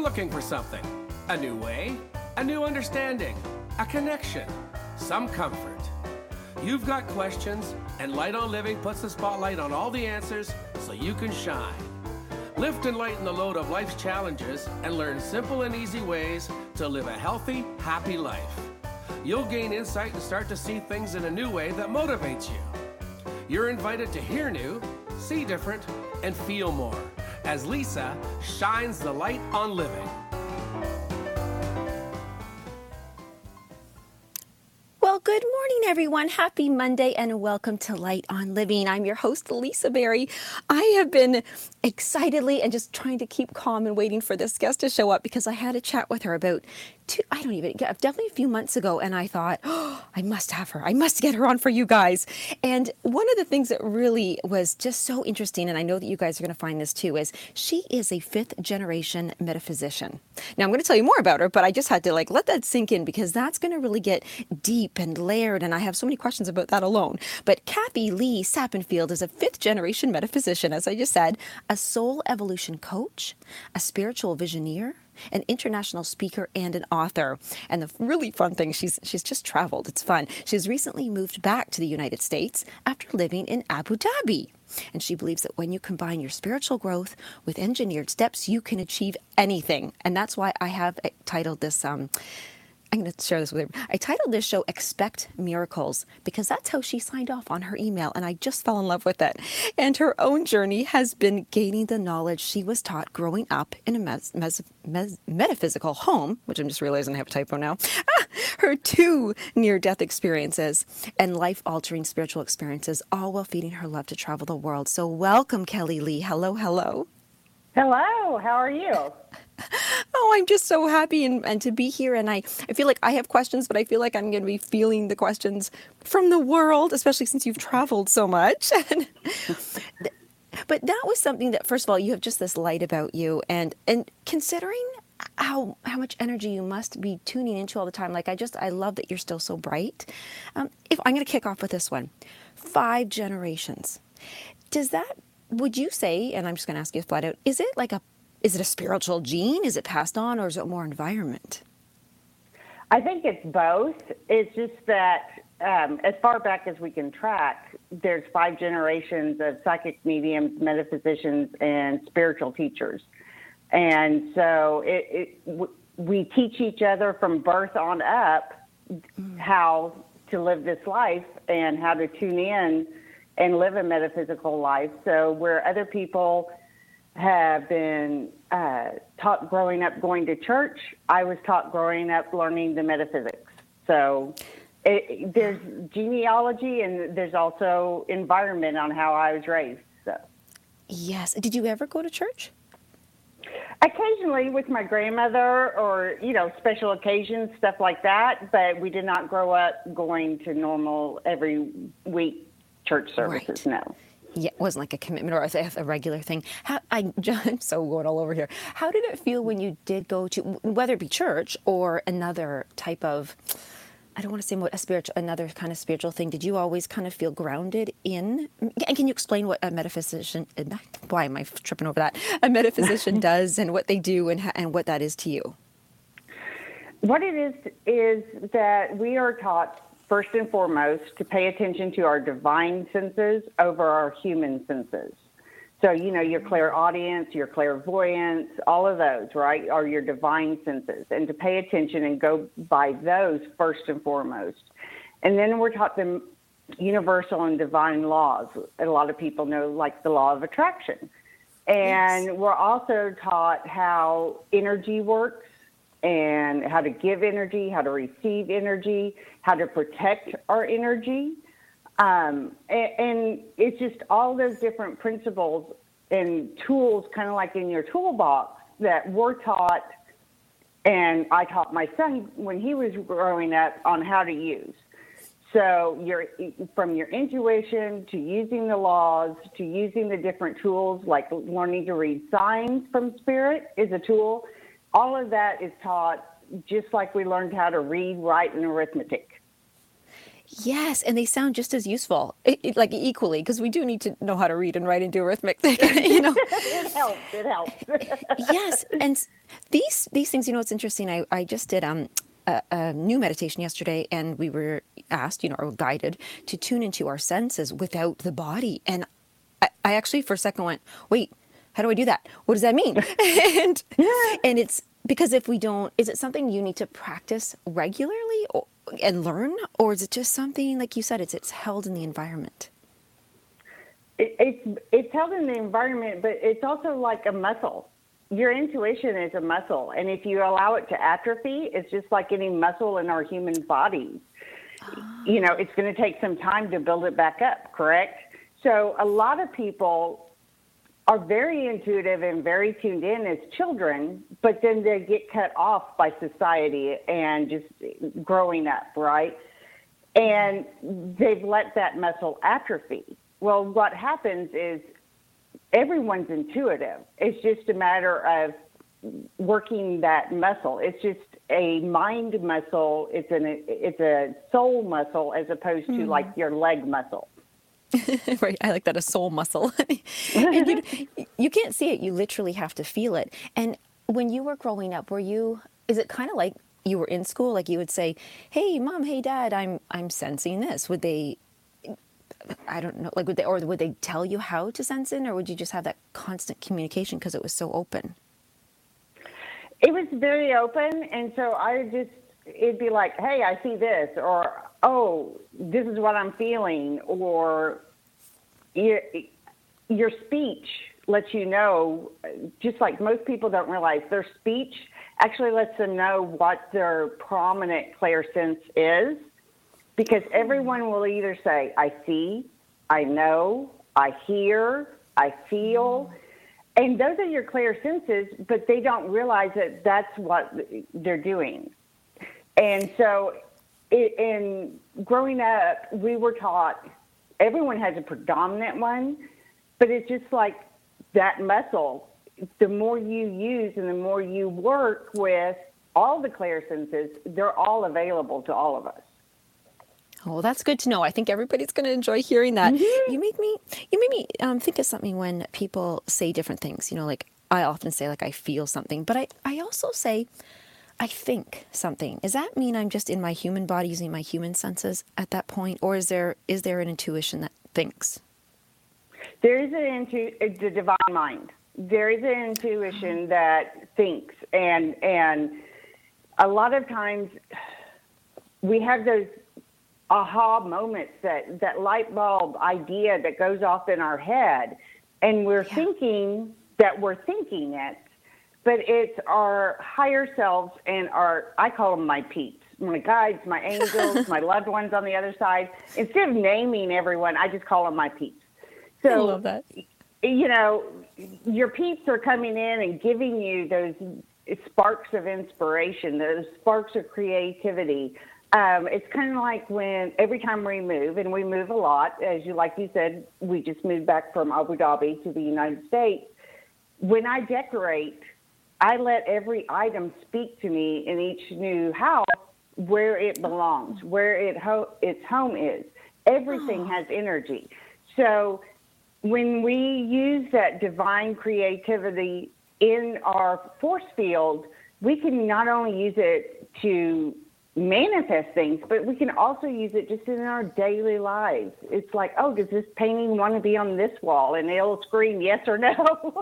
looking for something. A new way, a new understanding, a connection, some comfort. You've got questions, and Light on Living puts the spotlight on all the answers so you can shine. Lift and lighten the load of life's challenges and learn simple and easy ways to live a healthy, happy life. You'll gain insight and start to see things in a new way that motivates you. You're invited to hear new, see different, and feel more as Lisa shines the light on living. Well, good morning, everyone. Happy Monday and welcome to Light on Living. I'm your host, Lisa Berry. I have been excitedly and just trying to keep calm and waiting for this guest to show up because I had a chat with her about definitely a few months ago, and I thought, oh, I must have her. I must get her on for you guys. And one of the things that really was just so interesting, and I know that you guys are going to find this too, is she is a fifth generation metaphysician. Now I'm going to tell you more about her, but I just had to let that sink in because that's going to really get deep and layered, and I have so many questions about that alone. But Kathy Lee Sappenfield is a fifth generation metaphysician, as I just said, a soul evolution coach, a spiritual visioneer, an international speaker, and an author. And the really fun thing, she's just traveled. It's fun. She's recently moved back to the United States after living in Abu Dhabi. And she believes that when you combine your spiritual growth with engineered steps, you can achieve anything. And that's why I have titled this, I'm going to share this with her. I titled this show Expect Miracles because that's how she signed off on her email, and I just fell in love with it. And her own journey has been gaining the knowledge she was taught growing up in a metaphysical home, which I'm just realizing I have a typo now. Her two near-death experiences and life-altering spiritual experiences, all while feeding her love to travel the world. So welcome, Kelly Lee. Hello, hello. Hello, how are you? Oh, I'm just so happy and to be here. And I feel like I have questions, but I feel like I'm going to be feeling the questions from the world, especially since you've traveled so much. But that was something that, first of all, you have just this light about you. And considering how much energy you must be tuning into all the time, I love that you're still so bright. If I'm going to kick off with this one, 5 generations. Would you say, and I'm just going to ask you flat out, is it a spiritual gene? Is it passed on, or is it more environment? I think it's both. It's just that as far back as we can track, there's 5 generations of psychic mediums, metaphysicians, and spiritual teachers. And so we teach each other from birth on up how to live this life and how to tune in and live a metaphysical life. So where other people have been taught growing up going to church, I was taught growing up learning the metaphysics. So there's genealogy and there's also environment on how I was raised. So. Yes. Did you ever go to church? Occasionally with my grandmother or, special occasions, stuff like that. But we did not grow up going to normal every week church services, right. No. Yeah, it wasn't like a commitment or a regular thing. I'm so going all over here. How did it feel when you did go to, whether it be church or another type of, I don't want to say another kind of spiritual thing, did you always kind of feel grounded in, and can you explain what a metaphysician, why am I tripping over that, a metaphysician does and what they do and what that is to you? What it is that we are taught first and foremost, to pay attention to our divine senses over our human senses. So, your clairaudience, your clairvoyance, all of those, right, are your divine senses. And to pay attention and go by those first and foremost. And then we're taught the universal and divine laws. A lot of people know, like the law of attraction. And yes. We're also taught how energy works, and how to give energy, how to receive energy, how to protect our energy. And it's just all those different principles and tools, kind of like in your toolbox, that we're taught, and I taught my son when he was growing up on how to use. So from your intuition to using the laws to using the different tools, like learning to read signs from spirit is a tool. All of that is taught just like we learned how to read, write, and arithmetic. Yes, and they sound just as useful, like equally, because we do need to know how to read and write and do arithmetic, you know. It helps. It helps. Yes, and these things, you know, it's interesting. I just did a new meditation yesterday, and we were asked, you know, or guided to tune into our senses without the body. And I actually for a second went, wait, how do I do that? What does that mean? and and it's because if we don't, is it something you need to practice regularly and learn, or is it just something like you said, it's held in the environment? It's held in the environment, but it's also like a muscle. Your intuition is a muscle, and if you allow it to atrophy, it's just like any muscle in our human bodies. You know, it's going to take some time to build it back up, correct? So a lot of people are very intuitive and very tuned in as children, but then they get cut off by society and just growing up, right? And they've let that muscle atrophy. Well, what happens is everyone's intuitive. It's just a matter of working that muscle. It's just a mind muscle. It's a soul muscle as opposed to like your leg muscle. Right, I like that, a soul muscle. And you can't see it, you literally have to feel it. And when you were growing up, is it kind of like you were in school, like you would say, hey mom, hey dad, I'm sensing this? Would they, I don't know, like would they tell you how to sense it, or would you just have that constant communication because it was so open? It was very open, and so it'd be like, hey, I see this, or oh, this is what I'm feeling, or your speech lets you know, just like most people don't realize, their speech actually lets them know what their prominent clairsense is, because everyone will either say, I see, I know, I hear, I feel, and those are your clairsenses, but they don't realize that that's what they're doing. And so in growing up, we were taught everyone has a predominant one, but it's just like that muscle. The more you use and the more you work with all the clairsenses, they're all available to all of us. Oh, that's good to know. I think everybody's going to enjoy hearing that. Mm-hmm. You made me think of something when people say different things. You know, like I often say, like I feel something, but I also say, I think something. Does that mean I'm just in my human body using my human senses at that point? Or is there an intuition that thinks? There is the divine mind. There is an intuition that thinks. And a lot of times we have those aha moments, that light bulb idea that goes off in our head. And we're thinking that we're thinking it. But it's our higher selves and I call them my peeps, my guides, my angels, my loved ones on the other side. Instead of naming everyone, I just call them my peeps. So, I love that. You know, your peeps are coming in and giving you those sparks of inspiration, those sparks of creativity. It's kind of like when every time we move, and we move a lot, like you said, we just moved back from Abu Dhabi to the United States. When I decorate, I let every item speak to me in each new house where it belongs, where its home is. Everything has energy. So when we use that divine creativity in our force field, we can not only use it to manifest things, but we can also use it just in our daily lives. It's like, oh, does this painting want to be on this wall? And it'll scream yes or no.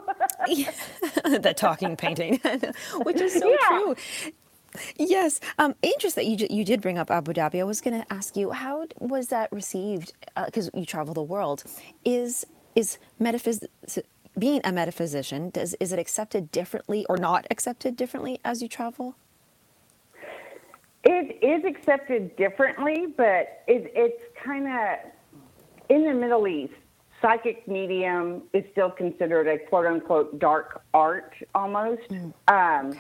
The talking painting, which is so true. Yes. Interesting that you did bring up Abu Dhabi. I was going to ask you, how was that received? Because you travel the world. Is being a metaphysician, is it accepted differently or not accepted differently as you travel? It is accepted differently, but it's kind of in the Middle East. Psychic medium is still considered a quote unquote dark art almost. But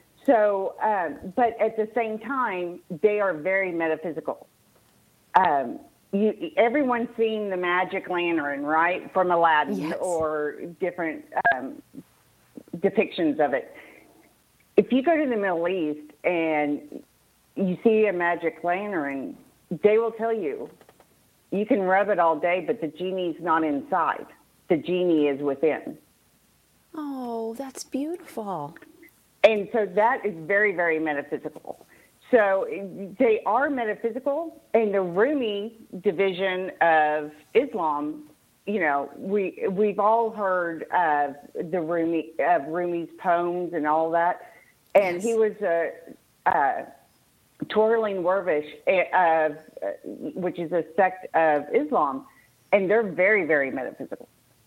at the same time, they are very metaphysical. Everyone's seen the magic lantern, right, from Aladdin, or different depictions of it. If you go to the Middle East and you see a magic lantern, they will tell you, you can rub it all day, but the genie's not inside. The genie is within. Oh, that's beautiful. And so that is very, very metaphysical. So they are metaphysical, and the Rumi division of Islam, we've all heard of Rumi's poems and all that, and yes. He was a twirling dervish, which is a sect of Islam, and they're very, very metaphysical.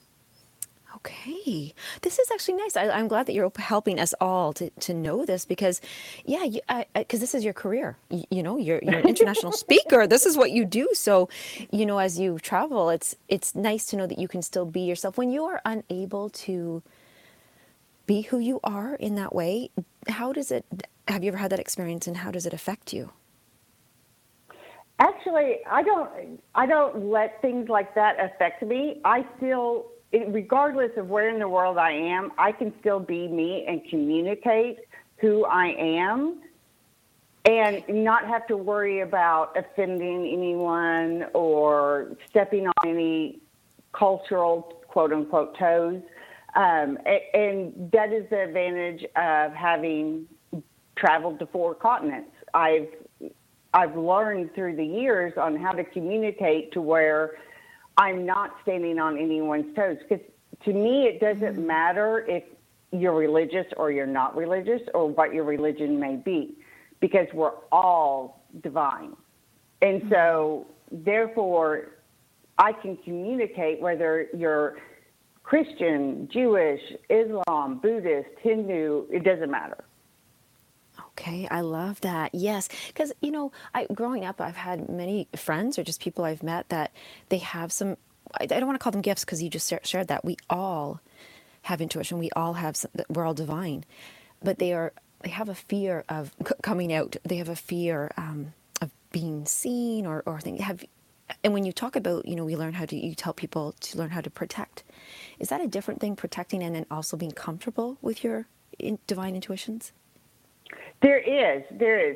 Okay. This is actually nice. I'm glad that you're helping us all to know this because, because this is your career. You're an international speaker. This is what you do. So, as you travel, it's nice to know that you can still be yourself. When you are unable to be who you are in that way, have you ever had that experience, and how does it affect you? Actually, I don't let things like that affect me. I still, regardless of where in the world I am, I can still be me and communicate who I am and not have to worry about offending anyone or stepping on any cultural, quote unquote, toes. And that is the advantage of having traveled to 4 continents. I've learned through the years on how to communicate to where I'm not standing on anyone's toes. Because to me, it doesn't matter if you're religious or you're not religious or what your religion may be, because we're all divine. And so, therefore, I can communicate whether you're Christian, Jewish, Islam, Buddhist, Hindu, it doesn't matter. Okay, I love that. Yes, because, growing up, I've had many friends or just people I've met that they have some, I don't want to call them gifts because you just shared that. We all have intuition. We all have, we're all divine. But they have a fear of coming out. They have a fear of being seen or and when you talk about, we learn you tell people to learn how to protect. Is that a different thing, protecting and then also being comfortable with your divine intuitions? There is.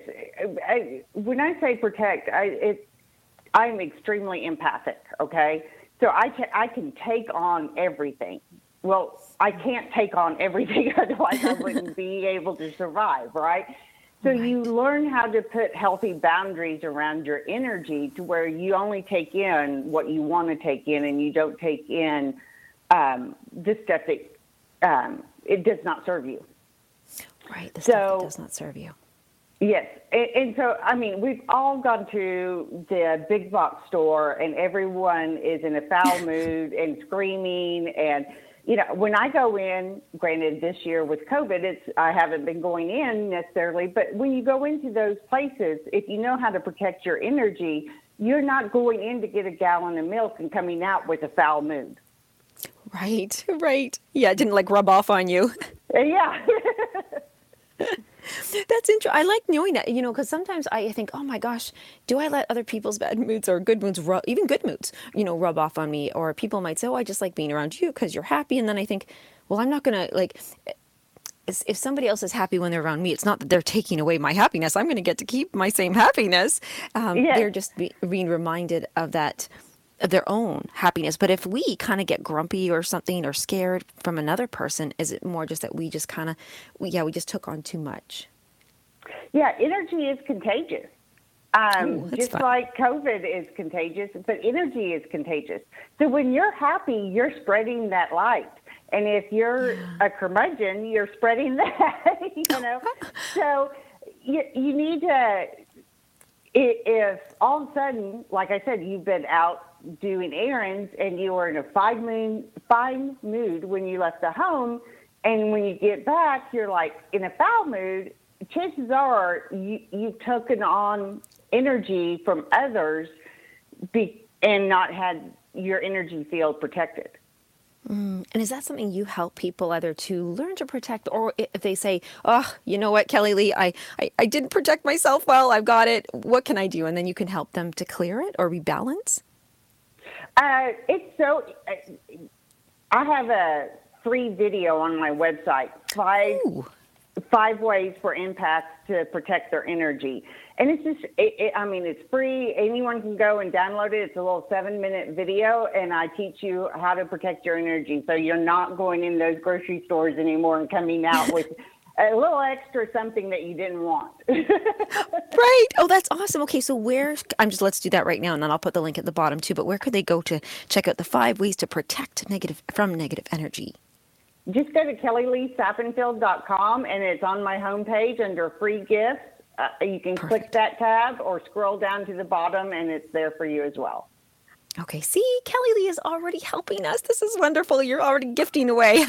When I say protect, I'm extremely empathic, okay? So I can take on everything. Well, I can't take on everything, otherwise I wouldn't be able to survive, right? So you learn how to put healthy boundaries around your energy to where you only take in what you want to take in and you don't take in this stuff that it does not serve you. Right, the stuff that does not serve you. Yes, and so, we've all gone to the big box store and everyone is in a foul mood and screaming. And, when I go in, granted this year with COVID, I haven't been going in necessarily, but when you go into those places, if you know how to protect your energy, you're not going in to get a gallon of milk and coming out with a foul mood. Right. Yeah, it didn't rub off on you. Yeah. That's interesting. I like knowing that, because sometimes I think, oh my gosh, do I let other people's bad moods or good moods, even good moods, rub off on me? Or people might say, oh, I just like being around you because you're happy. And then I think, well, I'm not going to if somebody else is happy when they're around me, it's not that they're taking away my happiness. I'm going to get to keep my same happiness. Yes. They're just being reminded of that, of their own happiness. But if we kind of get grumpy or something or scared from another person, is it more just that we just kind of, we just took on too much? Yeah, energy is contagious. Just fun. Like COVID is contagious, but energy is contagious. So when you're happy, you're spreading that light. And if you're a curmudgeon, you're spreading that, So you need to, if all of a sudden, like I said, you've been out doing errands and you were in a fine mood when you left the home, and when you get back, you're in a foul mood, chances are you've taken on energy from others and not had your energy field protected. And is that something you help people either to learn to protect, or if they say, oh, you know what, Kelly Lee, I didn't protect myself well, I've got it, what can I do? And then you can help them to clear it or rebalance? I have a free video on my website, five ways for empaths to protect their energy. And it's just, it's free. Anyone can go and download it. It's a little 7-minute video, and I teach you how to protect your energy. So you're not going in those grocery stores anymore and coming out with a little extra something that you didn't want. Right. Oh, that's awesome. Okay, so let's do that right now, and then I'll put the link at the bottom too. But where could they go to check out the 5 ways to protect from negative energy? Just go to kellyleesappenfield.com, and it's on my homepage under free gifts. You can click that tab or scroll down to the bottom, and it's there for you as well. Okay, see, Kelly Lee is already helping us. This is wonderful. You're already gifting away.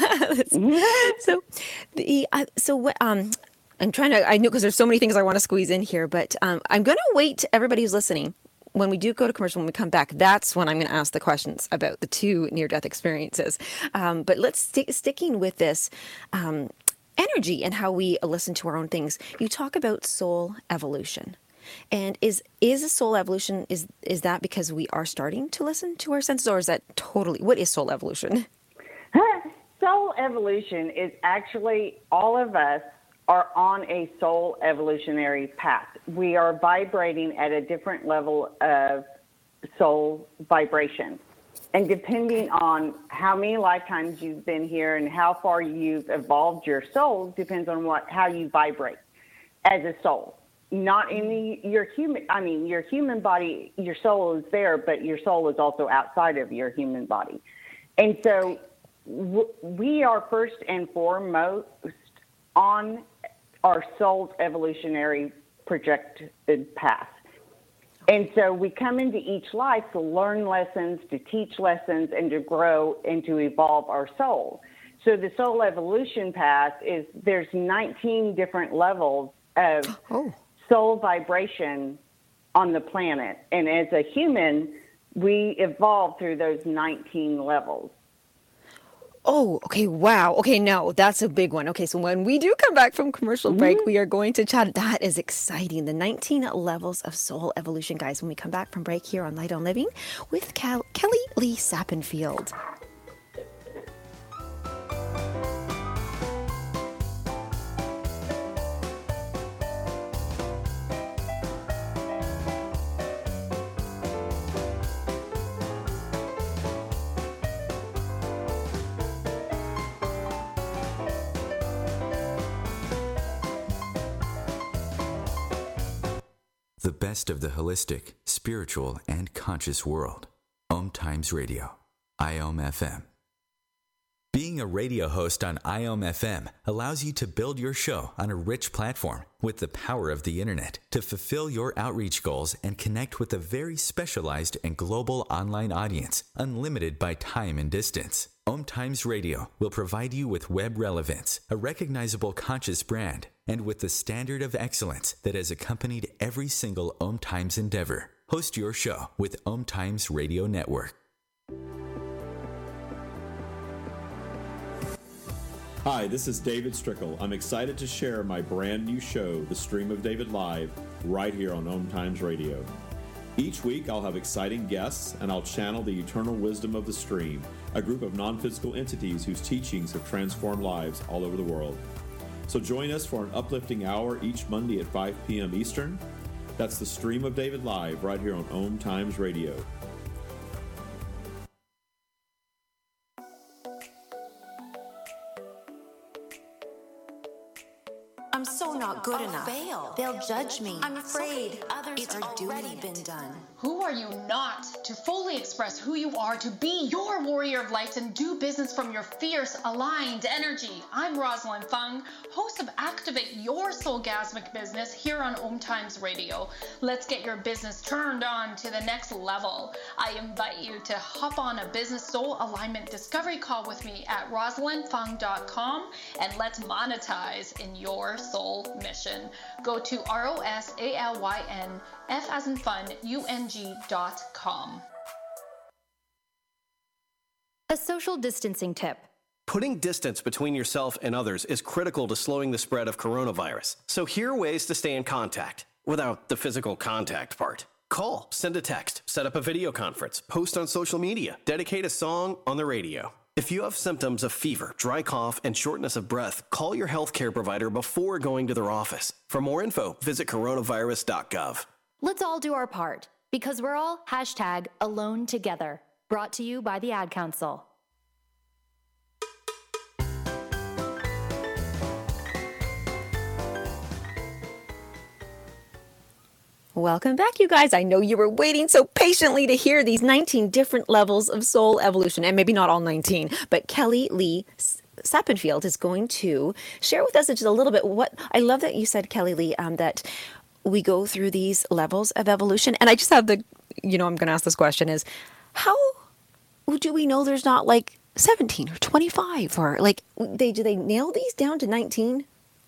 I'm trying to, I know because there's so many things I want to squeeze in here, but I'm going to wait, everybody who's listening, when we do go to commercial, when we come back, that's when I'm going to ask the questions about the 2 near-death experiences. But let's sticking with this energy and how we listen to our own things. You talk about soul evolution. And is a soul evolution, is that because we are starting to listen to our senses, or is that totally, what is soul evolution? Soul evolution is actually all of us are on a soul evolutionary path. We are vibrating at a different level of soul vibration. And depending on how many lifetimes you've been here and how far you've evolved your soul depends on how you vibrate as a soul. Not in your human body, your soul is there, but your soul is also outside of your human body. And so we are first and foremost on our soul's evolutionary projected path. And so we come into each life to learn lessons, to teach lessons, and to grow and to evolve our soul. So the soul evolution path there's 19 different levels of soul vibration on the planet. And as a human, we evolve through those 19 levels. Oh, okay. Wow. Okay. No, that's a big one. Okay. So when we do come back from commercial break, we are going to chat. That is exciting. The 19 levels of soul evolution, guys, when we come back from break here on Light on Living with Kelly Lee Sappenfield. The best of the holistic, spiritual, and conscious world. Om Times Radio, IOM FM. Being a radio host on IOM FM allows you to build your show on a rich platform with the power of the internet to fulfill your outreach goals and connect with a very specialized and global online audience, unlimited by time and distance. Om Times Radio will provide you with web relevance, a recognizable conscious brand, and with the standard of excellence that has accompanied every single Om Times endeavor. Host your show with Om Times Radio Network. Hi, this is David Strickle. I'm excited to share my brand new show, The Stream of David Live, right here on Om Times Radio. Each week I'll have exciting guests and I'll channel the eternal wisdom of the stream, a group of non-physical entities whose teachings have transformed lives all over the world. So join us for an uplifting hour each Monday at 5 p.m. Eastern. That's The Stream of David Live right here on Om Times Radio. I'm so not good enough. Fail. They'll judge me. I'm afraid others it's are already doing been it. done. Who are you not to fully express who you are, to be your warrior of light and do business from your fierce, aligned energy? I'm Rosalind Fung, host of Activate Your Soulgasmic Business here on Om Times Radio. Let's get your business turned on to the next level. I invite you to hop on a business soul alignment discovery call with me at rosalindfung.com and let's monetize in your soul mission. Go to ROSALYN F as in fun, UNG.com. A social distancing tip. Putting distance between yourself and others is critical to slowing the spread of coronavirus. So here are ways to stay in contact without the physical contact part. Call, send a text, set up a video conference, post on social media, dedicate a song on the radio. If you have symptoms of fever, dry cough, and shortness of breath, call your healthcare provider before going to their office. For more info, visit coronavirus.gov. Let's all do our part, because we're all #AloneTogether. Brought to you by the Ad Council. Welcome back, you guys. I know you were waiting so patiently to hear these 19 different levels of soul evolution, and maybe not all 19, but Kelly Lee Sappenfield is going to share with us just a little bit what I love that you said, Kelly Lee, that we go through these levels of evolution. And I just have I'm going to ask this question is, how do we know there's not like 17 or 25 or like, do they nail these down to 19?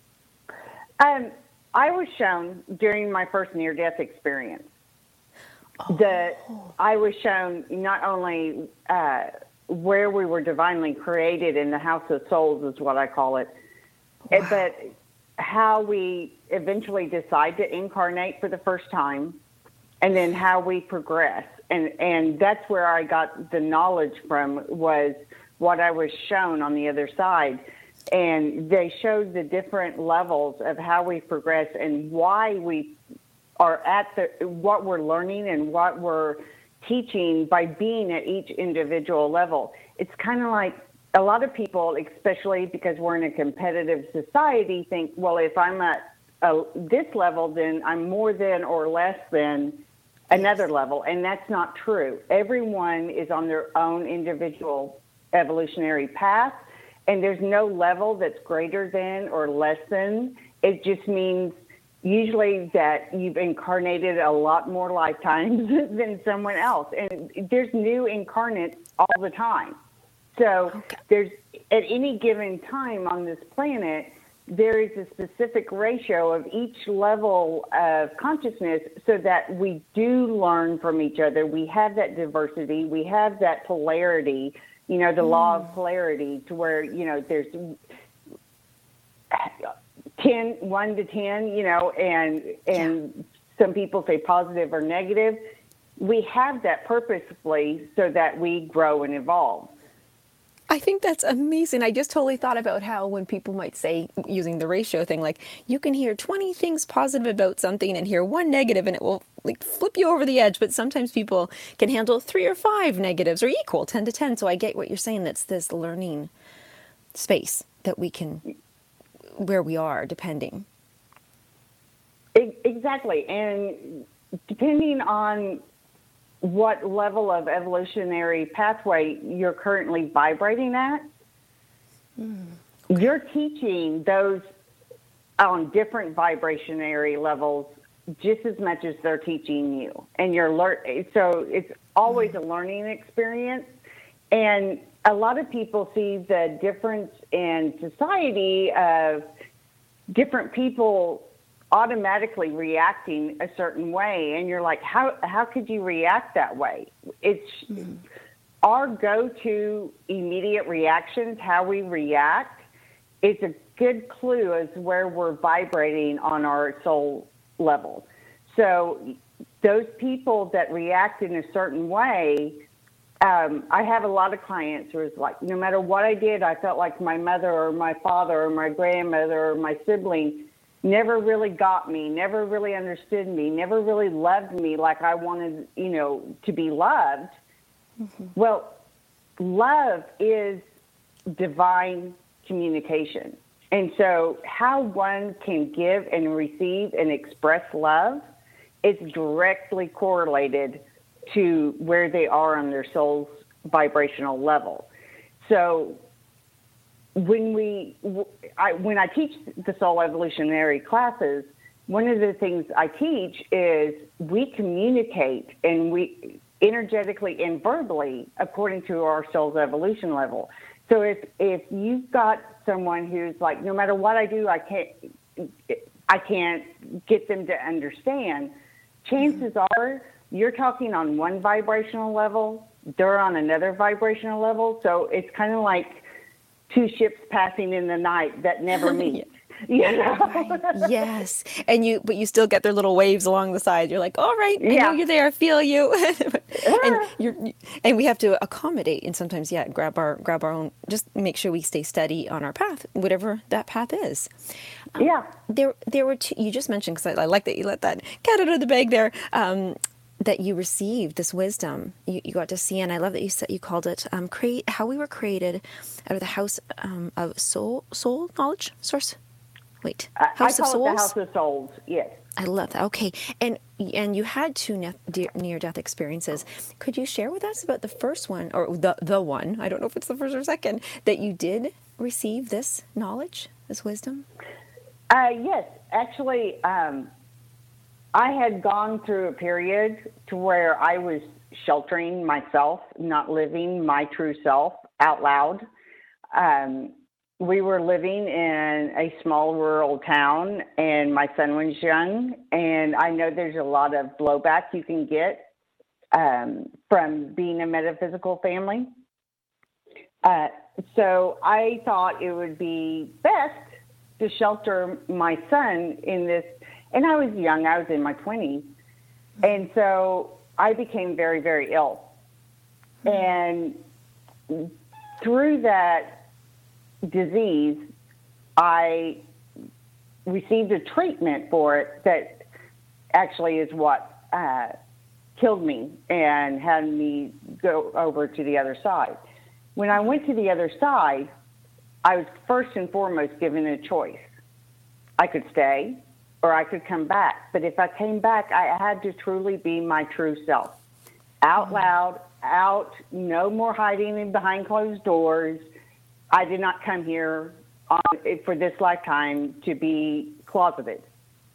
I was shown during my first near-death experience that I was shown not only where we were divinely created in the House of Souls is what I call it, but how we eventually decide to incarnate for the first time, and then how we progress. And that's where I got the knowledge from, was what I was shown on the other side. And they showed the different levels of how we progress and why we are at what we're learning and what we're teaching by being at each individual level. It's kind of like a lot of people, especially because we're in a competitive society, think, well, if I'm at this level, then I'm more than or less than another level. And that's not true. Everyone is on their own individual evolutionary path. And there's no level that's greater than or less than. It just means usually that you've incarnated a lot more lifetimes than someone else. And there's new incarnates all the time. So there's, at any given time on this planet, there is a specific ratio of each level of consciousness so that we do learn from each other. We have that diversity. We have that polarity. The law of polarity, to where, there's 1 to 10, and some people say positive or negative. We have that purposefully so that we grow and evolve. I think that's amazing. I just totally thought about how when people might say, using the ratio thing, like you can hear 20 things positive about something and hear 1 negative and it will like flip you over the edge. But sometimes people can handle 3 or 5 negatives or equal 10 to 10. So I get what you're saying. That's this learning space that we can, where we are, depending. Exactly. And depending on what level of evolutionary pathway you're currently vibrating at, you're teaching those on different vibrationary levels just as much as they're teaching you. And so it's always a learning experience. And a lot of people see the difference in society of different people automatically reacting a certain way, and you're like, how could you react that way? It's our go-to immediate reactions, how we react, is a good clue as where we're vibrating on our soul level. So those people that react in a certain way, I have a lot of clients who is like, no matter what I did, I felt like my mother or my father or my grandmother or my sibling never really got me, never really understood me, never really loved me like I wanted, to be loved. Mm-hmm. Well, love is divine communication. And so how one can give and receive and express love is directly correlated to where they are on their soul's vibrational level. So when I teach the soul evolutionary classes, one of the things I teach is we communicate, and we energetically and verbally according to our soul's evolution level. So if you've got someone who's like, no matter what I do, I can't get them to understand, chances are you're talking on one vibrational level, they're on another vibrational level. So it's kind of like two ships passing in the night that never meet. Know? Right. Yes. But you still get their little waves along the side. You're like, all right, I know you're there. I feel you. And we have to accommodate and sometimes, grab our own, just make sure we stay steady on our path, whatever that path is. There were two, you just mentioned, because I like that you let that cat out of the bag there, that you received this wisdom you got to see, and I love that you called it how we were created out of the house of soul knowledge source. Wait, House of Souls? The House of Souls, yes. I love that. Okay, and you had two near-death experiences. Could you share with us about the first one, or the one, I don't know if it's the first or second, that you did receive this knowledge, this wisdom? Yes, actually, I had gone through a period to where I was sheltering myself, not living my true self out loud. We were living in a small rural town, and my son was young, and I know there's a lot of blowback you can get from being a metaphysical family. So I thought it would be best to shelter my son in this, and I was young, I was in my 20s, and so I became very, very ill. And through that disease, I received a treatment for it that actually is what killed me and had me go over to the other side. When I went to the other side, I was first and foremost given a choice. I could stay or I could come back. But if I came back, I had to truly be my true self. Out loud, no more hiding behind closed doors. I did not come here for this lifetime to be closeted.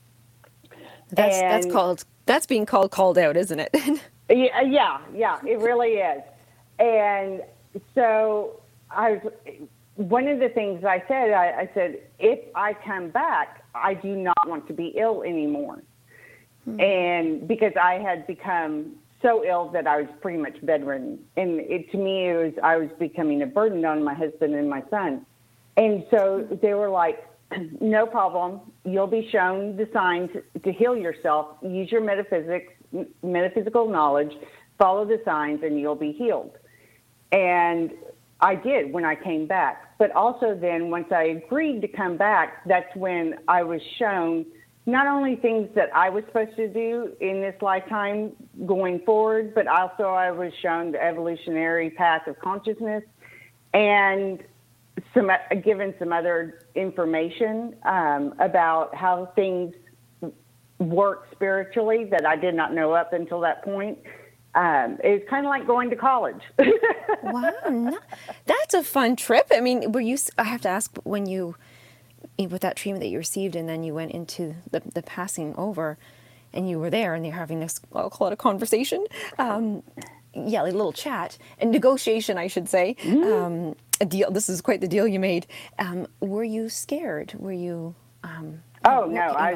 That's being called out, isn't it? Yeah, it really is. And so one of the things I said, if I come back, I do not want to be ill anymore. And because I had become so ill that I was pretty much bedridden. And to me, I was becoming a burden on my husband and my son. And so they were like, no problem. You'll be shown the signs to heal yourself. Use your metaphysical knowledge, follow the signs, and you'll be healed. And I did when I came back. But also then, once I agreed to come back, that's when I was shown not only things that I was supposed to do in this lifetime going forward, but also I was shown the evolutionary path of consciousness and given some other information about how things work spiritually that I did not know up until that point. It was kind of like going to college. Wow, that's a fun trip. I mean, I have to ask, with that treatment that you received, and then you went into the passing over, and you were there, and you're having this, I'll call it a conversation, like a little chat, and negotiation, I should say, a deal. This is quite the deal you made. Were you scared? Were you? No, I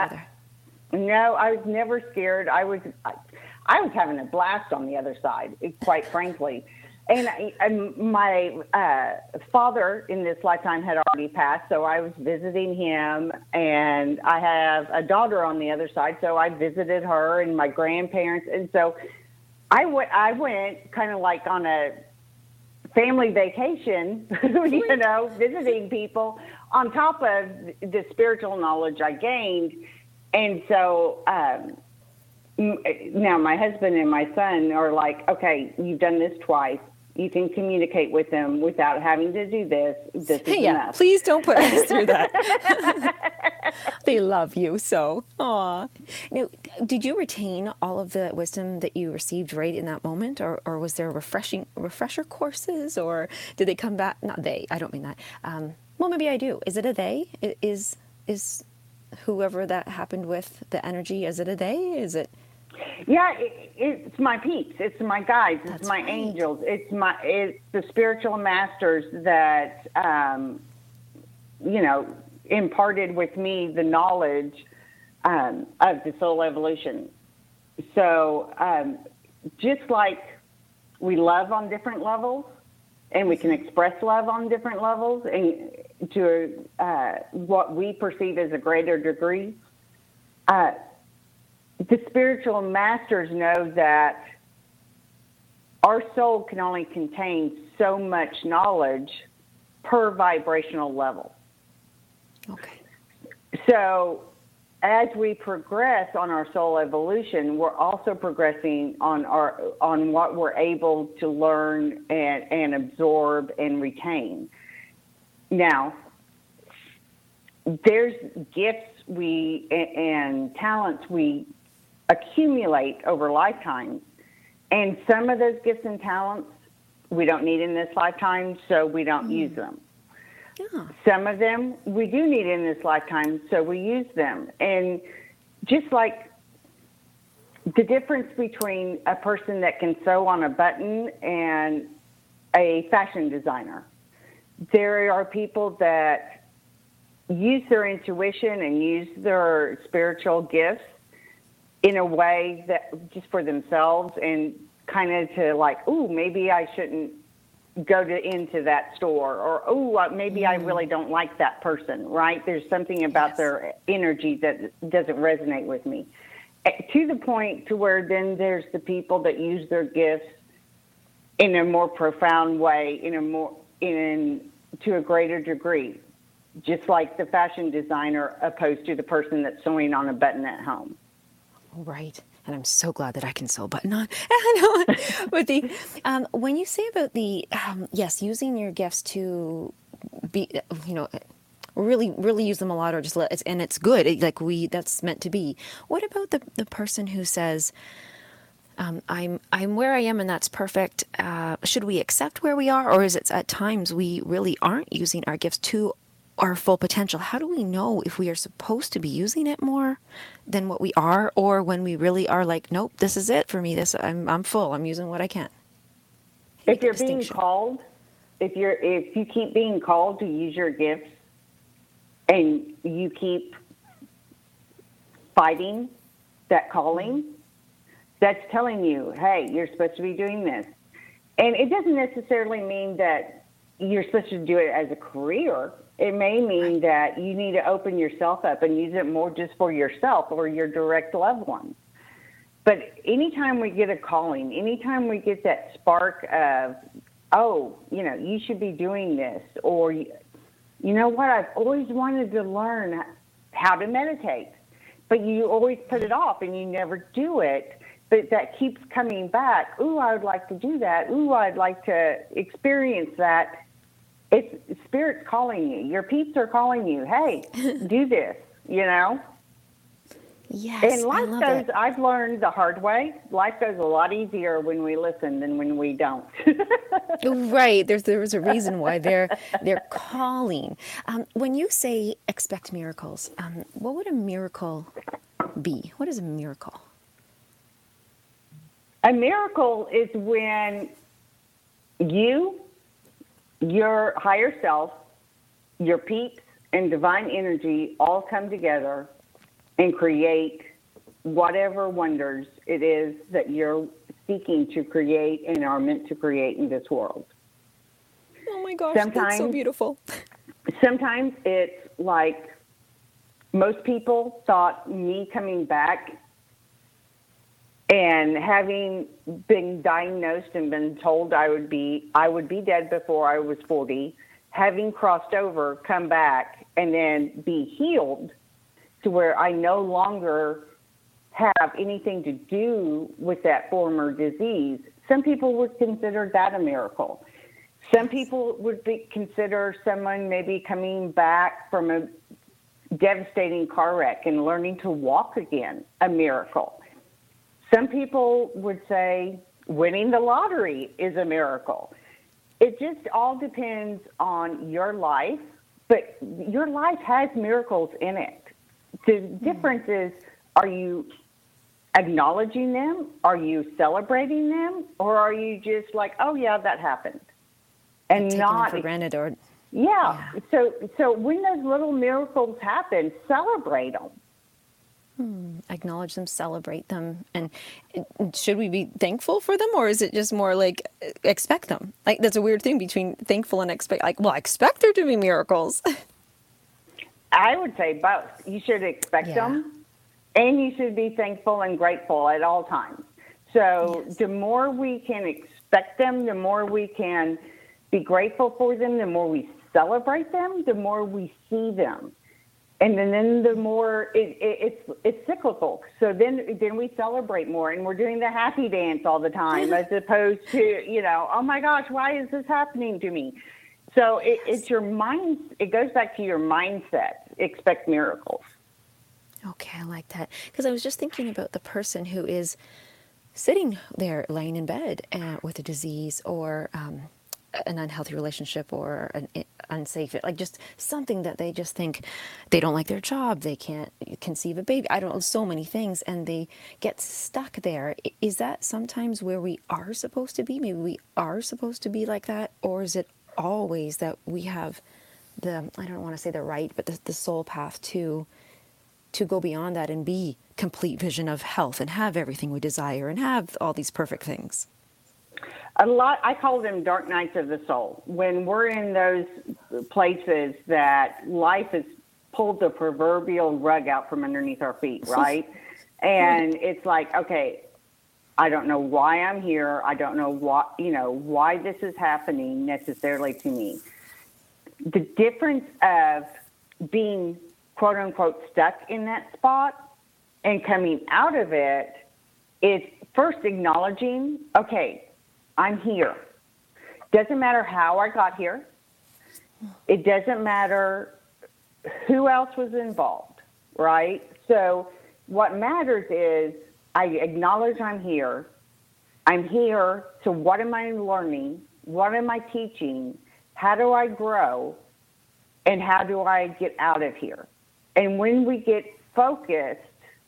was never scared. I was having a blast on the other side, quite frankly. And my father in this lifetime had already passed, so I was visiting him, and I have a daughter on the other side, so I visited her and my grandparents. And so I went kind of like on a family vacation, visiting people on top of the spiritual knowledge I gained. And so now my husband and my son are like, okay, you've done this twice. You can communicate with them without having to do this. This is enough. Please don't put us through that. They love you so. Aw. Now, did you retain all of the wisdom that you received right in that moment, or was there refresher courses, or did they come back? Not they. I don't mean that. Well, maybe I do. Is it a they? Is whoever that happened with the energy? Is it a they? Is it? Yeah, it's my peeps, it's my guides, it's my angels, it's the spiritual masters that imparted with me the knowledge of the soul evolution. So just like we love on different levels, and we can express love on different levels and to what we perceive as a greater degree. The spiritual masters know that our soul can only contain so much knowledge per vibrational level. Okay. So as we progress on our soul evolution, we're also progressing on what we're able to learn and absorb and retain. Now, there's gifts and talents we accumulate over lifetimes, and some of those gifts and talents we don't need in this lifetime, so we don't use them. Yeah. Some of them we do need in this lifetime, so we use them. And just like the difference between a person that can sew on a button and a fashion designer, there are people that use their intuition and use their spiritual gifts in a way that just for themselves and kind of to like, ooh, maybe I shouldn't go into that store, or oh, maybe I really don't like that person, right? There's something about their energy that doesn't resonate with me. To the point to where then there's the people that use their gifts in a more profound way, to a greater degree, just like the fashion designer opposed to the person that's sewing on a button at home. Right. And I'm so glad that I can sew a button on. I know. But when you say about the, yes, using your gifts to be, really, really use them a lot, or just and it's good. That's meant to be. What about the person who says, I'm where I am and that's perfect. Should we accept where we are? Or is it at times we really aren't using our gifts to our full potential? How do we know if we are supposed to be using it more than what we are, or when we really are like, nope, this is it for me. I'm full. I'm using what I can. If you're being called, if you keep being called to use your gifts, and you keep fighting that calling, that's telling you, hey, you're supposed to be doing this. And it doesn't necessarily mean that you're supposed to do it as a career. It may mean that you need to open yourself up and use it more just for yourself or your direct loved ones. But anytime we get a calling, anytime we get that spark of, oh, you should be doing this, or, you know what, I've always wanted to learn how to meditate, but you always put it off and you never do it. But that keeps coming back. Ooh, I would like to do that. Ooh, I'd like to experience that. It's Spirit's calling you. Your peeps are calling you. Hey, do this, Yes, and life I love goes, it. I've learned the hard way. Life goes a lot easier when we listen than when we don't. Right. There's a reason why they're calling. When you say expect miracles, what would a miracle be? What is a miracle? A miracle is when your higher self, your peeps, and divine energy all come together and create whatever wonders it is that you're seeking to create and are meant to create in this world. Oh my gosh, that's so beautiful. Sometimes it's like most people thought me coming back and having been diagnosed and been told I would be dead before I was 40, having crossed over, come back, and then be healed to where I no longer have anything to do with that former disease. Some people would consider that a miracle. Some people would consider someone maybe coming back from a devastating car wreck and learning to walk again a miracle. Some people would say winning the lottery is a miracle. It just all depends on your life, but your life has miracles in it. The difference is, are you acknowledging them? Are you celebrating them? Or are you just like, oh, yeah, that happened? And taking not them for granted, or yeah. So when those little miracles happen, celebrate them. Acknowledge them, celebrate them. And should we be thankful for them, or is it just more like expect them? Like, that's a weird thing between thankful and expect. Like, well, I expect there to be miracles. I would say both. You should expect them, and you should be thankful and grateful at all times. So the more we can expect them, the more we can be grateful for them, the more we celebrate them, the more we see them. And then the more it's cyclical. So then we celebrate more, and we're doing the happy dance all the time, as opposed to, oh my gosh, why is this happening to me? So it's your mind. It goes back to your mindset. Expect miracles. Okay, I like that, because I was just thinking about the person who is sitting there laying in bed with a disease or an unhealthy relationship or an unsafe, like just something that they just think they don't like their job, they can't conceive a baby, I don't know, so many things, and they get stuck there. Is that sometimes where we are supposed to be? Maybe we are supposed to be like that, or is it always that we have the, I don't want to say the right, but the soul path to go beyond that and be complete vision of health and have everything we desire and have all these perfect things? I call them dark nights of the soul. When we're in those places that life has pulled the proverbial rug out from underneath our feet, right? And it's like, okay, I don't know why I'm here. I don't know why this is happening necessarily to me. The difference of being, quote unquote, stuck in that spot and coming out of it is first acknowledging, okay, I'm here. Doesn't matter how I got here. It doesn't matter who else was involved, right? So what matters is I acknowledge I'm here. I'm here. So what am I learning? What am I teaching? How do I grow? And how do I get out of here? And when we get focused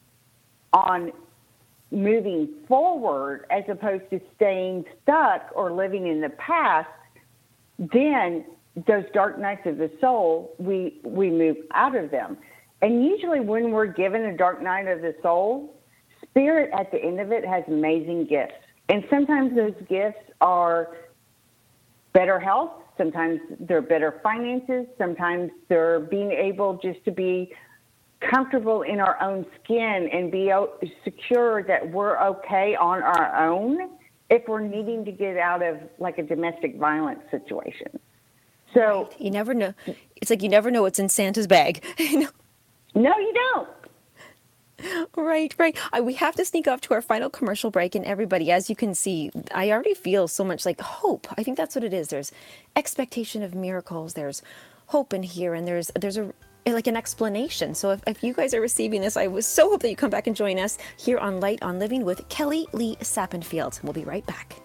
on moving forward as opposed to staying stuck or living in the past, then those dark nights of the soul, we move out of them. And usually when we're given a dark night of the soul, Spirit at the end of it has amazing gifts. And sometimes those gifts are better health, sometimes they're better finances, sometimes they're being able just to be comfortable in our own skin and be secure that we're okay on our own if we're needing to get out of like a domestic violence situation. So you never know. It's like you never know what's in Santa's bag. No, you don't. Right. We have to sneak off to our final commercial break, and everybody, as you can see, I already feel so much like hope. I think that's what it is. There's expectation of miracles. There's hope in here, and there's like an explanation. So if you guys are receiving this, I was so hope that you come back and join us here on Light on Living with Kelly Lee Sappenfield. We'll be right back.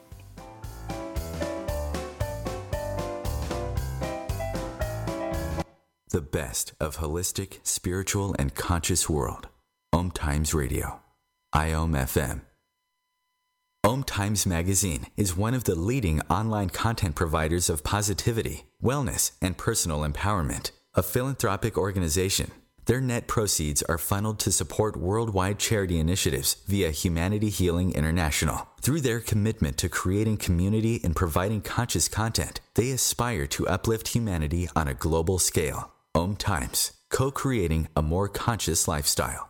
The best of holistic, spiritual, and conscious world. Om Times Radio. IOM FM. Om Times Magazine is one of the leading online content providers of positivity, wellness, and personal empowerment. A philanthropic organization, their net proceeds are funneled to support worldwide charity initiatives via Humanity Healing International. Through their commitment to creating community and providing conscious content, they aspire to uplift humanity on a global scale. Om Times, co-creating a more conscious lifestyle.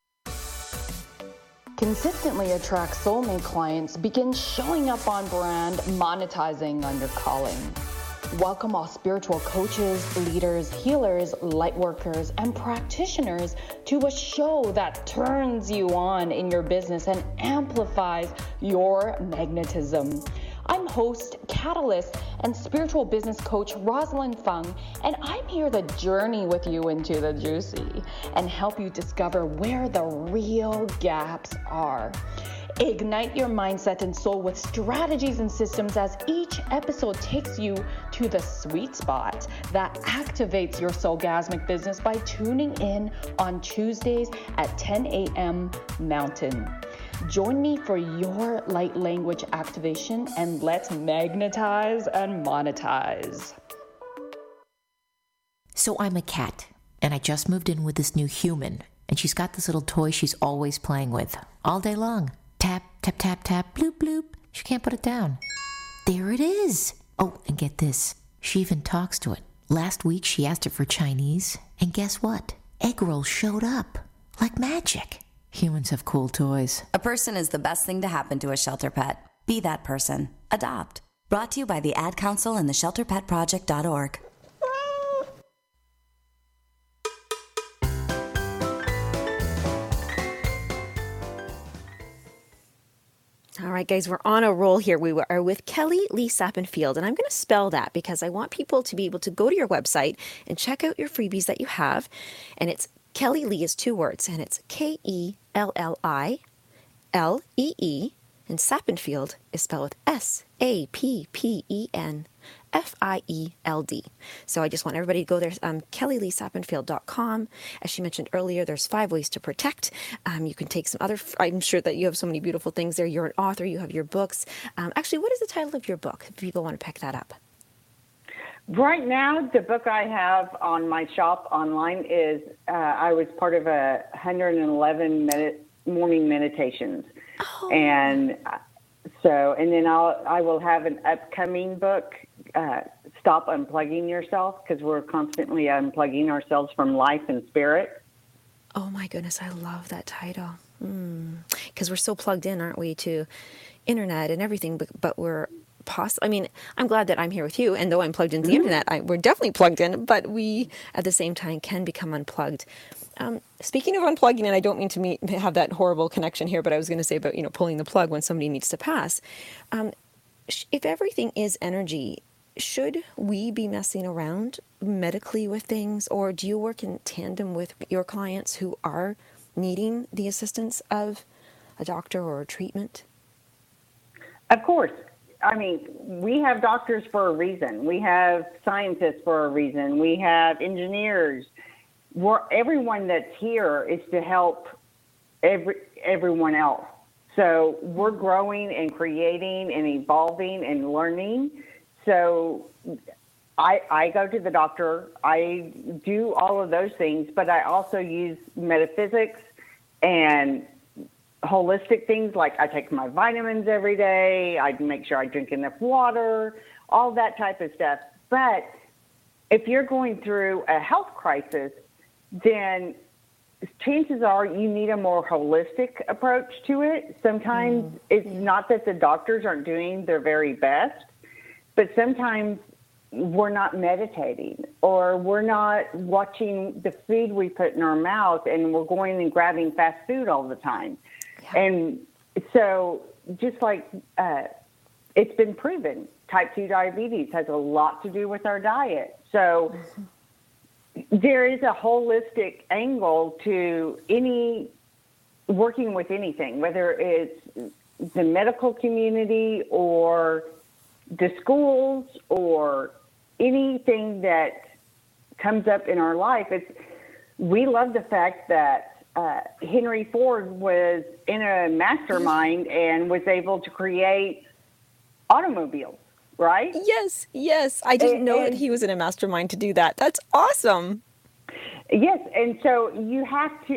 Consistently attract soulmate clients, begin showing up on brand, monetizing on your calling. Welcome all spiritual coaches, leaders, healers, light workers, and practitioners to a show that turns you on in your business and amplifies your magnetism. I'm host, catalyst, and spiritual business coach Rosalind Fung, and I'm here to journey with you into the juicy and help you discover where the real gaps are. Ignite your mindset and soul with strategies and systems as each episode takes you to the sweet spot that activates your soulgasmic business by tuning in on Tuesdays at 10 a.m. Mountain. Join me for your light language activation, and let's magnetize and monetize. So I'm a cat, and I just moved in with this new human. and she's got this little toy she's always playing with all day long. Tap, tap, tap, tap, bloop, bloop. She can't put it down. There it is. Oh, and get this. She even talks to it. Last week, she asked it for Chinese, and guess what? Egg rolls showed up. Like magic. Humans have cool toys. A person is the best thing to happen to a shelter pet. Be that person. Adopt. Brought to you by the Ad Council and the ShelterPetProject.org. All right, guys, we're on a roll here. We are with Kelly Lee Sappenfield, and I'm going to spell that because I want people to be able to go to your website and check out your freebies that you have. And it's Kelly Lee is 2 words, and it's Kellillee, and Sappenfield is spelled with Sappenfield. So I just want everybody to go there, KellyLeeSappenfield.com. As she mentioned earlier, there's 5 ways to protect. You can take some other, I'm sure that you have so many beautiful things there. You're an author, you have your books. Actually, what is the title of your book if people want to pick that up? Right now, the book I have on my shop online is, I was part of 111 morning meditations. Oh. And then I will have an upcoming book, Stop Unplugging Yourself, because we're constantly unplugging ourselves from life and spirit. Oh my goodness, I love that title. Because we're so plugged in, aren't we, to internet and everything, but we're I'm glad that I'm here with you, and though I'm plugged into the internet, we're definitely plugged in, but we, at the same time, can become unplugged. Speaking of unplugging, and I don't mean to have that horrible connection here, but I was going to say about, pulling the plug when somebody needs to pass. If everything is energy, should we be messing around medically with things, or do you work in tandem with your clients who are needing the assistance of a doctor or a treatment? Of course. I mean, we have doctors for a reason. We have scientists for a reason. We have engineers. Everyone that's here is to help everyone else. So we're growing and creating and evolving and learning. So I go to the doctor. I do all of those things, but I also use metaphysics and holistic things, like I take my vitamins every day. I make sure I drink enough water, all that type of stuff. But if you're going through a health crisis, then chances are you need a more holistic approach to it. Sometimes it's not that the doctors aren't doing their very best, but sometimes we're not meditating, or we're not watching the food we put in our mouth, and we're going and grabbing fast food all the time. Yeah. And so just like it's been proven, type 2 diabetes has a lot to do with our diet. So there is a holistic angle to working with anything, whether it's the medical community or the schools or anything that comes up in our life. We love the fact that Henry Ford was in a mastermind and was able to create automobiles, right? Yes. I didn't know that he was in a mastermind to do that. That's awesome. Yes, and so you have to.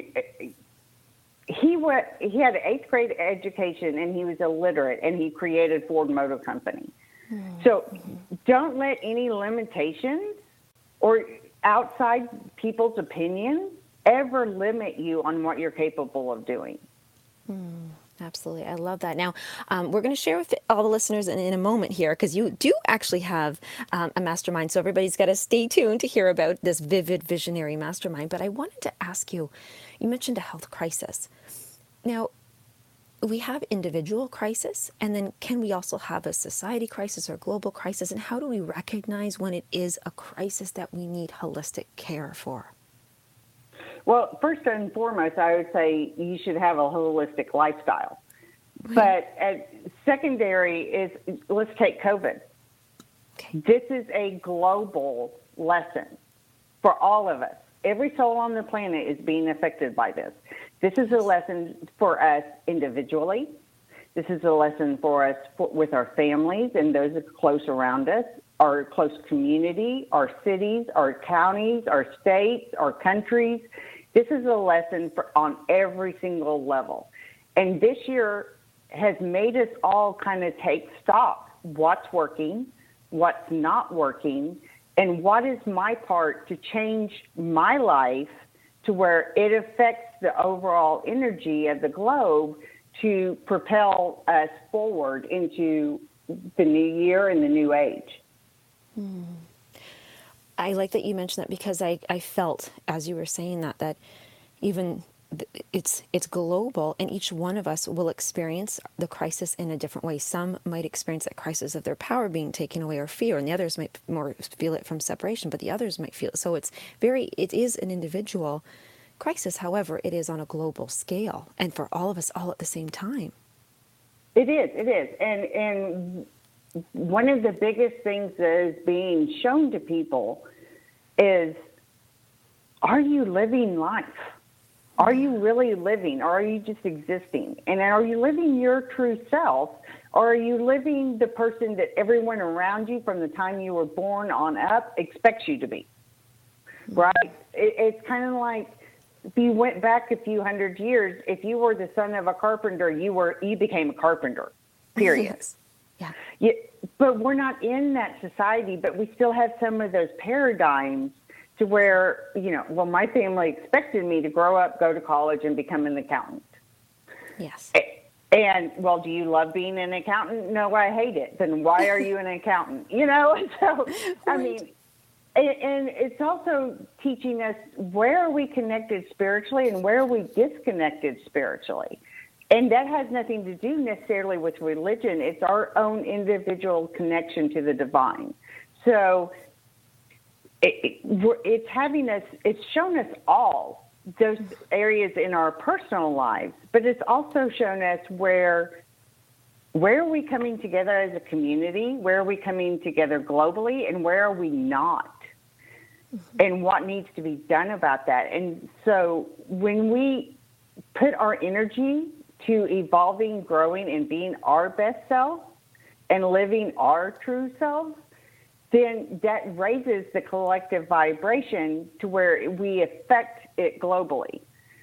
He had an 8th grade education, and he was illiterate, and he created Ford Motor Company. So don't let any limitations or outside people's opinions ever limit you on what you're capable of doing. Absolutely. I love that. Now, we're going to share with all the listeners in a moment here, because you do actually have a mastermind. So everybody's got to stay tuned to hear about this Vivid Visionary Mastermind. But I wanted to ask you, you mentioned a health crisis. Now, we have individual crisis, and then can we also have a society crisis or global crisis? And how do we recognize when it is a crisis that we need holistic care for? Well, first and foremost, I would say you should have a holistic lifestyle. Right. But secondary is, let's take COVID. Okay. This is a global lesson for all of us. Every soul on the planet is being affected by this. This is a lesson for us individually. This is a lesson for us with our families and those close around us, our close community, our cities, our counties, our states, our countries. This is a lesson on every single level. And this year has made us all kind of take stock. What's working, what's not working, and what is my part to change my life to where it affects the overall energy of the globe to propel us forward into the new year and the new age. I like that you mentioned that, because I felt, as you were saying that even it's global, and each one of us will experience the crisis in a different way. Some might experience that crisis of their power being taken away, or fear, and the others might more feel it from separation, but the others might feel it. So it is an individual crisis. However, it is on a global scale, and for all of us all at the same time. It is. And one of the biggest things that is being shown to people is, are you living life? Are you really living, or are you just existing? And are you living your true self, or are you living the person that everyone around you from the time you were born on up expects you to be? Right? It's kind of like, if you went back a few hundred years, if you were the son of a carpenter, you became a carpenter, period. Yes. Yeah. But we're not in that society, but we still have some of those paradigms to where, well, my family expected me to grow up, go to college, and become an accountant. Yes. And, well, do you love being an accountant? No, I hate it. Then why are you an accountant? So, I mean, and it's also teaching us, where are we connected spiritually and where are we disconnected spiritually? And that has nothing to do necessarily with religion. It's our own individual connection to the divine. So it's shown us all those areas in our personal lives, but it's also shown us where are we coming together as a community, where are we coming together globally, and where are we not, and what needs to be done about that. And so when we put our energy to evolving, growing, and being our best self and living our true selves, then that raises the collective vibration to where we affect it globally.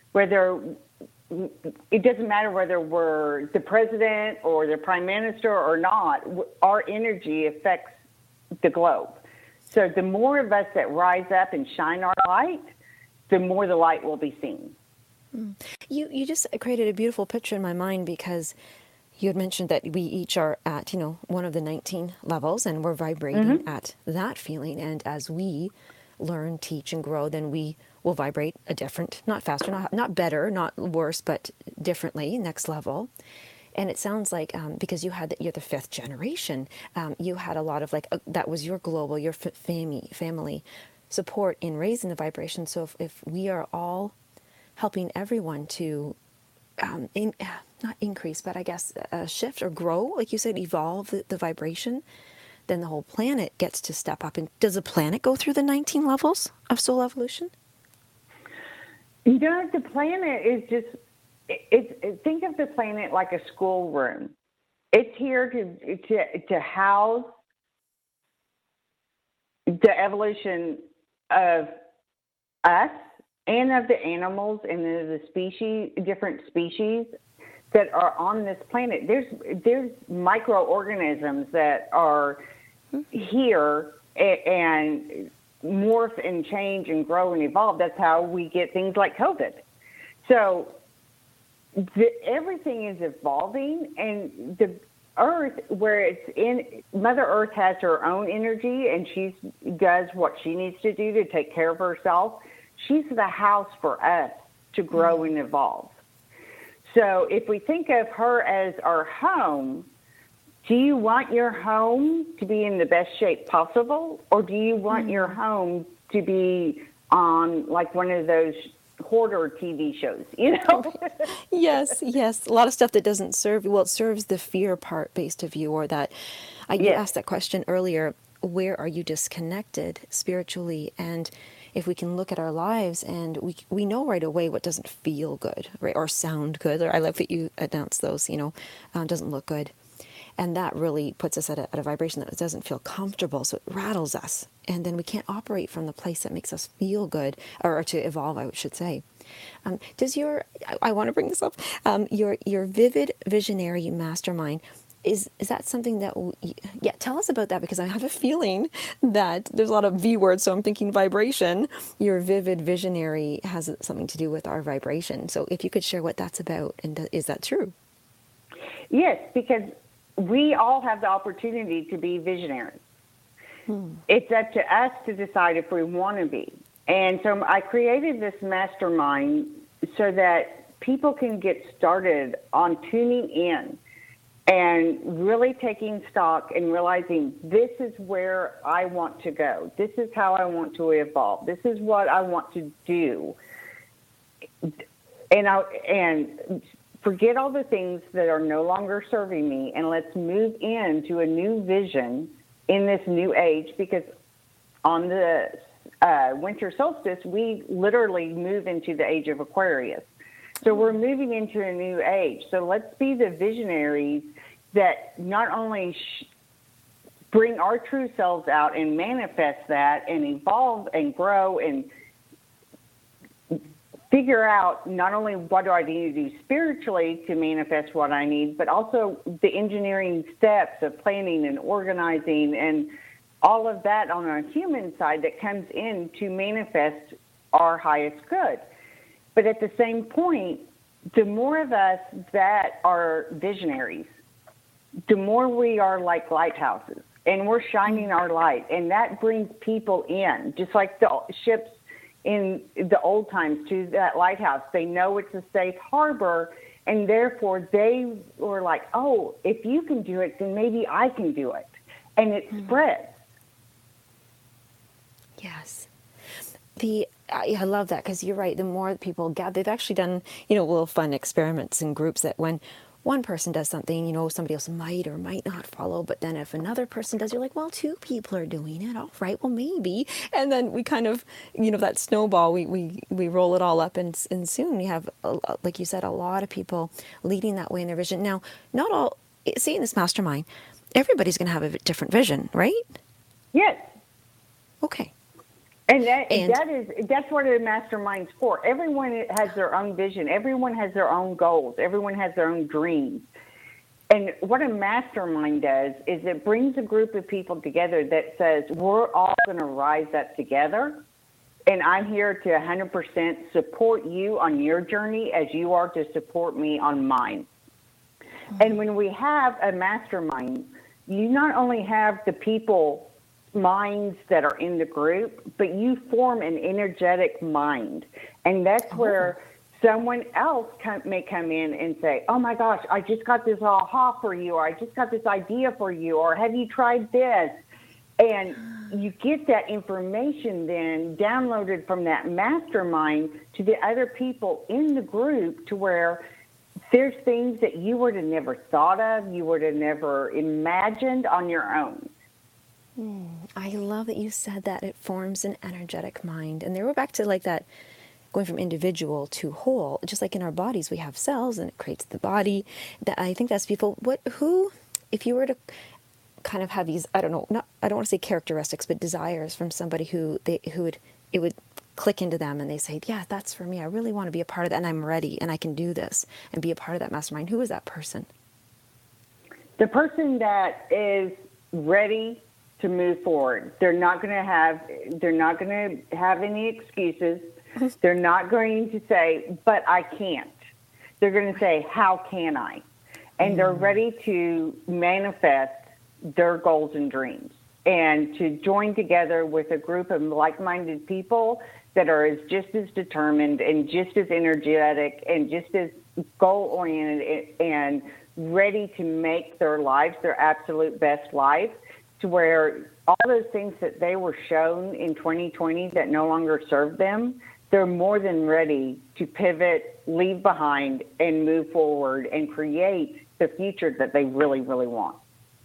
It doesn't matter whether we're the president or the prime minister or not, our energy affects the globe. So the more of us that rise up and shine our light, the more the light will be seen. You just created a beautiful picture in my mind, because you had mentioned that we each are at, one of the 19 levels, and we're vibrating at that feeling. And as we learn, teach, and grow, then we will vibrate a different, not faster, not better, not worse, but differently, next level. And it sounds like, because you're the fifth generation, you had a lot of that was your global, your family support in raising the vibration. So if we are all helping everyone to not increase, but I guess shift or grow, like you said, evolve the vibration, then the whole planet gets to step up. And does the planet go through the 19 levels of soul evolution? The planet is just, think of the planet like a schoolroom. It's here to house the evolution of us and of the animals and the different species that are on this planet. There's microorganisms that are here and morph and change and grow and evolve. That's how we get things like COVID. So everything is evolving, and the Earth, where it's in, Mother Earth has her own energy, and she does what she needs to do to take care of herself. She's the house for us to grow and evolve. So if we think of her as our home, do you want your home to be in the best shape possible, or do you want your home to be on like one of those hoarder TV shows, Yes. A lot of stuff that doesn't serve, it serves the fear part based of you, or that, you asked that question earlier, where are you disconnected spiritually? And if we can look at our lives and we know right away what doesn't feel good, right, or sound good, or I love that you announced those, doesn't look good. And that really puts us at a vibration that doesn't feel comfortable. So it rattles us. And then we can't operate from the place that makes us feel good, or to evolve, I should say. I want to bring this up, your Vivid Visionary Mastermind, is that something that, tell us about that, because I have a feeling that there's a lot of V words, so I'm thinking vibration. Your Vivid Visionary has something to do with our vibration. So if you could share what that's about, and is that true? Yes, because we all have the opportunity to be visionaries. It's up to us to decide if we want to be. And so I created this mastermind so that people can get started on tuning in and really taking stock and realizing this is where I want to go. This is how I want to evolve. This is what I want to do. And forget all the things that are no longer serving me, and let's move into a new vision in this new age, because on the winter solstice, we literally move into the age of Aquarius. So we're moving into a new age. So let's be the visionaries that not only bring our true selves out and manifest that and evolve and grow and figure out not only what do I need to do spiritually to manifest what I need, but also the engineering steps of planning and organizing and all of that on a human side that comes in to manifest our highest good. But at the same point, the more of us that are visionaries, the more we are like lighthouses, and we're shining our light, and that brings people in, just like the ships in the old times to that lighthouse. They know it's a safe harbor, and therefore they were like, oh, if you can do it, then maybe I can do it. And it spreads. Yes. I love that, because you're right. The more people gather, they've actually done, little fun experiments in groups that when one person does something, somebody else might or might not follow. But then if another person does, you're like, well, 2 people are doing it. All right, well, maybe. And then we kind of, that snowball, we roll it all up. And soon we have, like you said, a lot of people leading that way in their vision. Now, not all, see, in this mastermind, everybody's going to have a different vision, right? Yes. Okay. And that's what a mastermind's for. Everyone has their own vision. Everyone has their own goals. Everyone has their own dreams. And what a mastermind does is it brings a group of people together that says, we're all going to rise up together, and I'm here to 100% support you on your journey as you are to support me on mine. Mm-hmm. And when we have a mastermind, you not only have the people minds that are in the group, but you form an energetic mind. And that's where someone else may come in and say, oh my gosh, I just got this aha for you, or I just got this idea for you, or have you tried this? And you get that information then downloaded from that mastermind to the other people in the group, to where there's things that you would have never thought of, you would have never imagined on your own. I love that you said that. It forms an energetic mind. And there we're back to like that, going from individual to whole. Just like in our bodies, we have cells and it creates the body. That, I think that's people. If you were to kind of have these, I don't want to say characteristics, but desires from somebody it would click into them and they say, yeah, that's for me. I really want to be a part of that, and I'm ready and I can do this and be a part of that mastermind. Who is that person? The person that is ready to move forward. They're not going to have any excuses. They're not going to say, but I can't. They're going to say, how can I? And they're ready to manifest their goals and dreams, and to join together with a group of like-minded people that are just as determined and just as energetic and just as goal-oriented and ready to make their lives their absolute best life, to where all those things that they were shown in 2020 that no longer serve them, they're more than ready to pivot, leave behind, and move forward and create the future that they really, really want.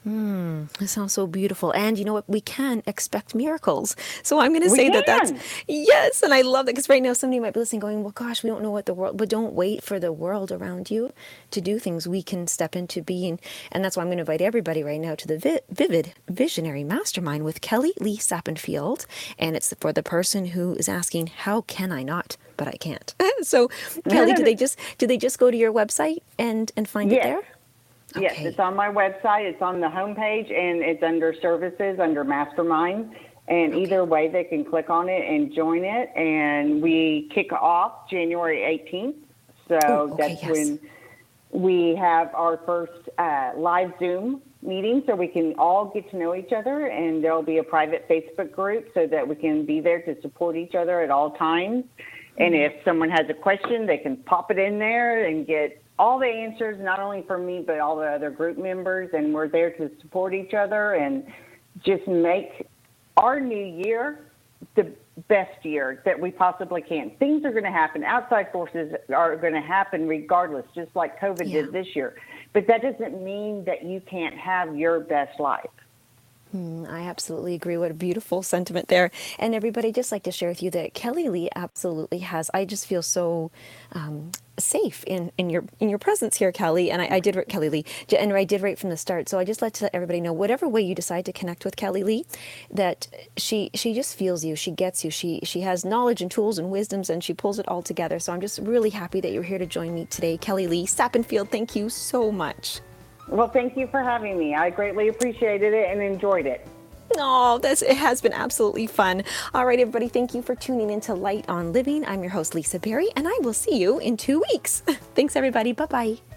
That sounds so beautiful. And you know what? We can expect miracles. So I'm going to say that's, yes. And I love that, because right now somebody might be listening going, well, gosh, we don't know what the world, but don't wait for the world around you to do things. We can step into being. And that's why I'm going to invite everybody right now to the Vivid Visionary Mastermind with Kelly Lee Sappenfield. And it's for the person who is asking, how can I not? But I can't. So Kelly, do they just go to your website and find it there? Yes, Okay. it's on my website. It's on the homepage, and it's under services, under Mastermind. And either way, they can click on it and join it. And we kick off January 18th. So that's when we have our first live Zoom meeting, so we can all get to know each other. And there'll be a private Facebook group so that we can be there to support each other at all times. And if someone has a question, they can pop it in there and get all the answers, not only from me, but all the other group members. And we're there to support each other and just make our new year the best year that we possibly can. Things are going to happen. Outside forces are going to happen regardless, just like COVID did this year. But that doesn't mean that you can't have your best life. I absolutely agree. What a beautiful sentiment there. And everybody, just like to share with you that Kelly Lee absolutely has, I just feel so safe in your presence here, Kelly. And I did, Kelly Lee, and I did right from the start. So I just let everybody know, whatever way you decide to connect with Kelly Lee, that she just feels you, she gets you, she has knowledge and tools and wisdoms, and she pulls it all together. So I'm just really happy that you're here to join me today. Kelly Lee Sappenfield, thank you so much. Well, thank you for having me. I greatly appreciated it and enjoyed it. Oh, it has been absolutely fun. All right, everybody, thank you for tuning in to Light on Living. I'm your host, Lisa Berry, and I will see you in 2 weeks. Thanks, everybody. Bye-bye.